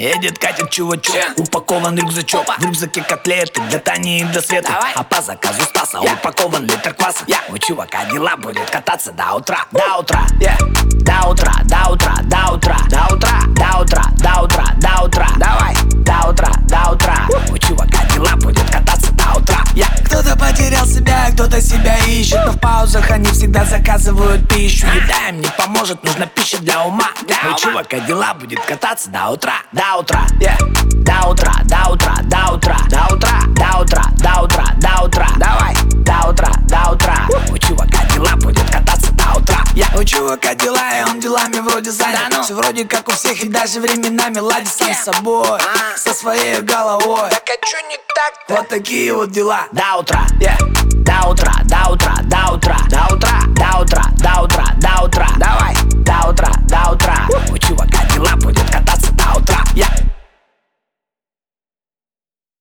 Едет, катит чувачок, упакован рюкзачок. В рюкзаке котлеты для Тани и до Света. А по заказу Стаса упакован литр кваса. У чувака дела, будет кататься до утра. До утра, до утра, до утра, до утра, до утра, до утра, до утра, до утра. Давай, до утра, до утра. У чувака дела, будет кататься до утра. Кто-то потерял себя, кто-то себя ищет, но в паузах они всегда заказывают пищу. Еда им не поможет, нужна пища для ума. У чувака дела, будет кататься до утра. До утра, до утра, до утра, до утра, до утра, до утра, до утра, до утра. Давай, до утра, до утра. У чувака дела, будет кататься до утра. У чувака дела, и он делами вроде занят. Все вроде как у всех, и даже временами ладит сам с собой, со своей головой. Так а чё не так? Вот такие вот дела. До утра, до утра, до утра, до утра, до утра, до утра, до утра, до утра. Давай.